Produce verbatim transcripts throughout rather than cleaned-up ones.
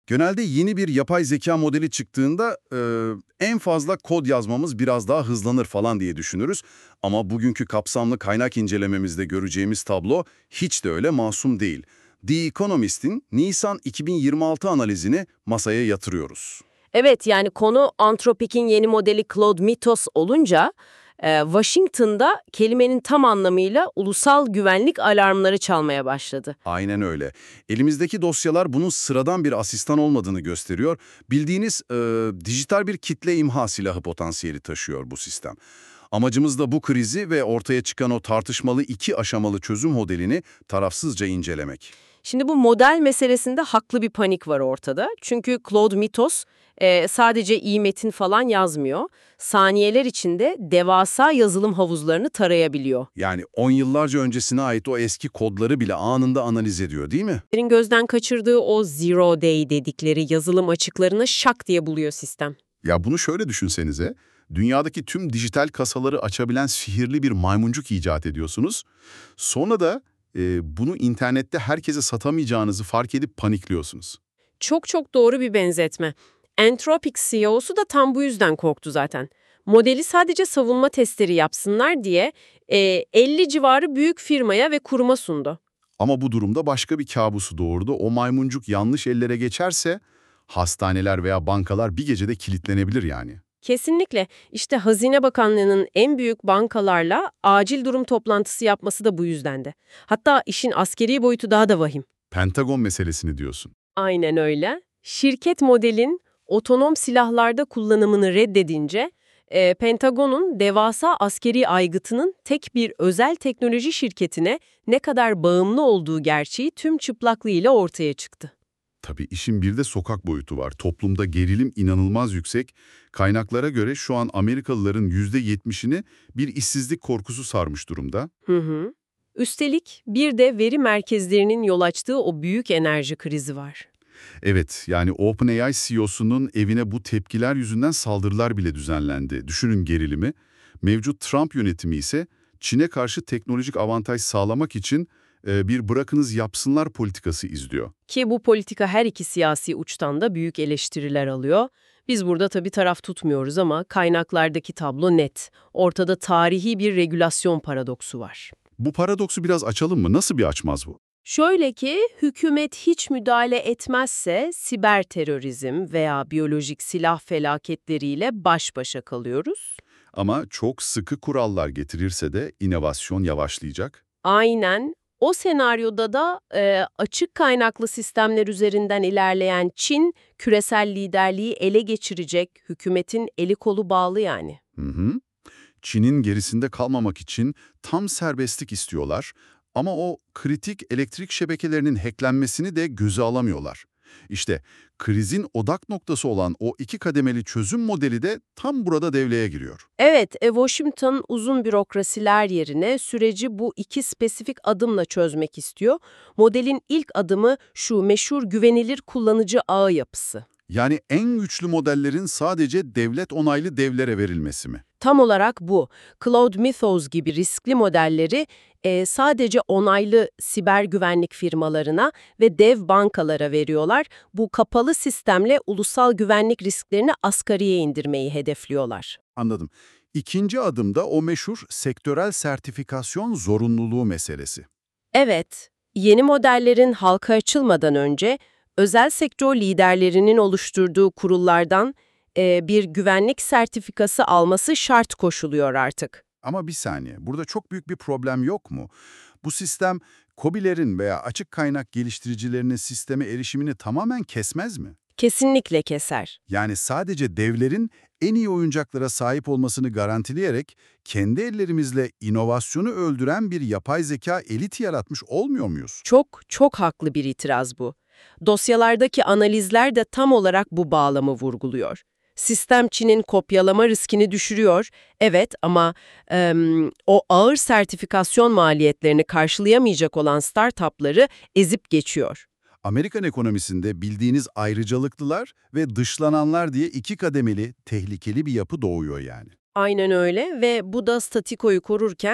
Genelde yeni bir yapay zeka modeli çıktığında e, en fazla kod yazmamız biraz daha hızlanır falan diye düşünürüz. Ama bugünkü kapsamlı kaynak incelememizde göreceğimiz tablo hiç de öyle masum değil. The Economist'in Nisan iki bin yirmi altı analizini masaya yatırıyoruz. Evet, yani konu Anthropic'in yeni modeli Claude Mythos olunca e, Washington'da kelimenin tam anlamıyla ulusal güvenlik alarmları çalmaya başladı. Aynen öyle. Elimizdeki dosyalar bunun sıradan bir asistan olmadığını gösteriyor. Bildiğiniz e, dijital bir kitle imha silahı potansiyeli taşıyor bu sistem. Amacımız da bu krizi ve ortaya çıkan o tartışmalı iki aşamalı çözüm modelini tarafsızca incelemek. Şimdi bu model meselesinde haklı bir panik var ortada. Çünkü Claude Mythos e, sadece iyi metin falan yazmıyor. Saniyeler içinde devasa yazılım havuzlarını tarayabiliyor. Yani on yıllarca öncesine ait o eski kodları bile anında analiz ediyor, değil mi? Senin gözden kaçırdığı o zero day dedikleri yazılım açıklarını şak diye buluyor sistem. Ya bunu şöyle düşünsenize, dünyadaki tüm dijital kasaları açabilen sihirli bir maymuncuk icat ediyorsunuz. Sonra da e, bunu internette herkese satamayacağınızı fark edip panikliyorsunuz. Çok çok doğru bir benzetme. Anthropic C E O'su da tam bu yüzden korktu zaten. Modeli sadece savunma testleri yapsınlar diye e, elli civarı büyük firmaya ve kuruma sundu. Ama bu durumda başka bir kabusu doğurdu. O maymuncuk yanlış ellere geçerse hastaneler veya bankalar bir gecede kilitlenebilir yani. Kesinlikle. İşte Hazine Bakanlığı'nın en büyük bankalarla acil durum toplantısı yapması da bu yüzdendi. Hatta işin askeri boyutu daha da vahim. Pentagon meselesini diyorsun. Aynen öyle. Şirket modelin otonom silahlarda kullanımını reddedince, e, Pentagon'un devasa askeri aygıtının tek bir özel teknoloji şirketine ne kadar bağımlı olduğu gerçeği tüm çıplaklığıyla ortaya çıktı. Tabii işin bir de sokak boyutu var. Toplumda gerilim inanılmaz yüksek. Kaynaklara göre şu an Amerikalıların yüzde yetmişini bir işsizlik korkusu sarmış durumda. Hı hı. Üstelik bir de veri merkezlerinin yol açtığı o büyük enerji krizi var. Evet, yani OpenAI C E O'sunun evine bu tepkiler yüzünden saldırılar bile düzenlendi. Düşünün gerilimi. Mevcut Trump yönetimi ise Çin'e karşı teknolojik avantaj sağlamak için e, bir bırakınız yapsınlar politikası izliyor. Ki bu politika her iki siyasi uçtan da büyük eleştiriler alıyor. Biz burada tabii taraf tutmuyoruz ama kaynaklardaki tablo net. Ortada tarihi bir regülasyon paradoksu var. Bu paradoksu biraz açalım mı? Nasıl bir açmaz bu? Şöyle ki, hükümet hiç müdahale etmezse siber terörizm veya biyolojik silah felaketleriyle baş başa kalıyoruz. Ama çok sıkı kurallar getirirse de inovasyon yavaşlayacak. Aynen. O senaryoda da e, açık kaynaklı sistemler üzerinden ilerleyen Çin, küresel liderliği ele geçirecek, hükümetin eli kolu bağlı yani. Hı hı. Çin'in gerisinde kalmamak için tam serbestlik istiyorlar ama o kritik elektrik şebekelerinin hacklenmesini de göze alamıyorlar. İşte krizin odak noktası olan o iki kademeli çözüm modeli de tam burada devreye giriyor. Evet, e, Washington uzun bürokrasiler yerine süreci bu iki spesifik adımla çözmek istiyor. Modelin ilk adımı şu meşhur güvenilir kullanıcı ağı yapısı. Yani en güçlü modellerin sadece devlet onaylı devlere verilmesi mi? Tam olarak bu. Claude Mythos gibi riskli modelleri e, sadece onaylı siber güvenlik firmalarına ve dev bankalara veriyorlar. Bu kapalı sistemle ulusal güvenlik risklerini asgariye indirmeyi hedefliyorlar. Anladım. İkinci adımda o meşhur sektörel sertifikasyon zorunluluğu meselesi. Evet, yeni modellerin halka açılmadan önce özel sektör liderlerinin oluşturduğu kurullardan e, bir güvenlik sertifikası alması şart koşuluyor artık. Ama bir saniye, burada çok büyük bir problem yok mu? Bu sistem, KOBİ'lerin veya açık kaynak geliştiricilerinin sisteme erişimini tamamen kesmez mi? Kesinlikle keser. Yani sadece devlerin en iyi oyuncaklara sahip olmasını garantileyerek kendi ellerimizle inovasyonu öldüren bir yapay zeka eliti yaratmış olmuyor muyuz? Çok çok haklı bir itiraz bu. Dosyalardaki analizler de tam olarak bu bağlamı vurguluyor. Sistem Çin'in kopyalama riskini düşürüyor, evet ama em, o ağır sertifikasyon maliyetlerini karşılayamayacak olan startupları ezip geçiyor. Amerikan ekonomisinde bildiğiniz ayrıcalıklılar ve dışlananlar diye iki kademeli, tehlikeli bir yapı doğuyor yani. Aynen öyle ve bu da statikoyu korurken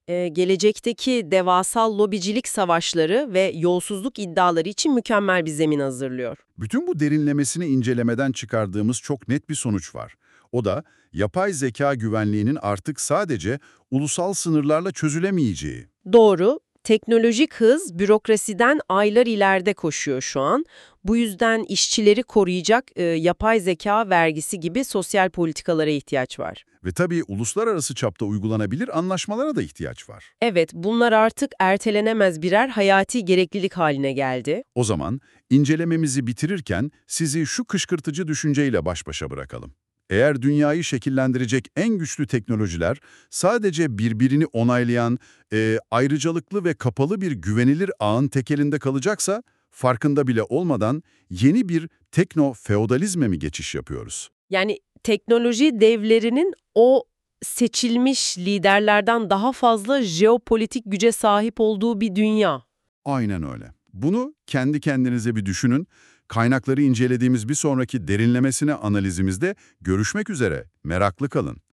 Ee, gelecekteki devasal lobicilik savaşları ve yolsuzluk iddiaları için mükemmel bir zemin hazırlıyor. Bütün bu derinlemesini incelemeden çıkardığımız çok net bir sonuç var. O da yapay zeka güvenliğinin artık sadece ulusal sınırlarla çözülemeyeceği. Doğru, teknolojik hız bürokrasiden aylar ileride koşuyor şu an. Bu yüzden işçileri koruyacak e, yapay zeka vergisi gibi sosyal politikalara ihtiyaç var. Ve tabii uluslararası çapta uygulanabilir anlaşmalara da ihtiyaç var. Evet, bunlar artık ertelenemez birer hayati gereklilik haline geldi. O zaman incelememizi bitirirken sizi şu kışkırtıcı düşünceyle baş başa bırakalım. Eğer dünyayı şekillendirecek en güçlü teknolojiler sadece birbirini onaylayan, e, ayrıcalıklı ve kapalı bir güvenilir ağın tekelinde kalacaksa, farkında bile olmadan yeni bir tekno-feodalizme mi geçiş yapıyoruz? Yani teknoloji devlerinin o seçilmiş liderlerden daha fazla jeopolitik güce sahip olduğu bir dünya. Aynen öyle. Bunu kendi kendinize bir düşünün. Kaynakları incelediğimiz bir sonraki derinlemesine analizimizde görüşmek üzere. Meraklı kalın.